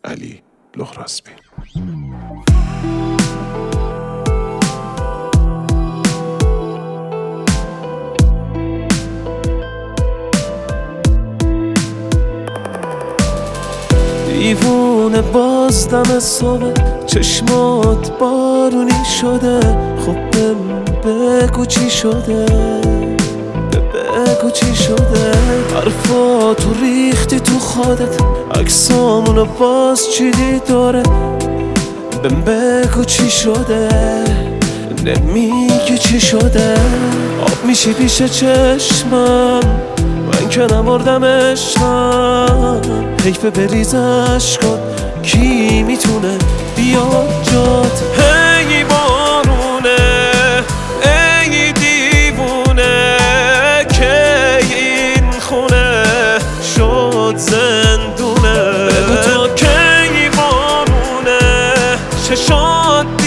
علی لهراسبی. دیوونه باز دم صبح چشمات بارونی شده. خب بگو چی شده، بگو چی شده. حرفاتو ریختی تو خودت، عکسامونو باز چیدی داره. بگو چی شده، نمیگی چی شده. آب میشی پیش چشمم، من که نمردم عشقم. حیف بریز عشقات، کی میتونه بیاد جات. هی بارونه، ای دیوونه، که این خونه شد زندونه. بگو تا کی بارونه، چشات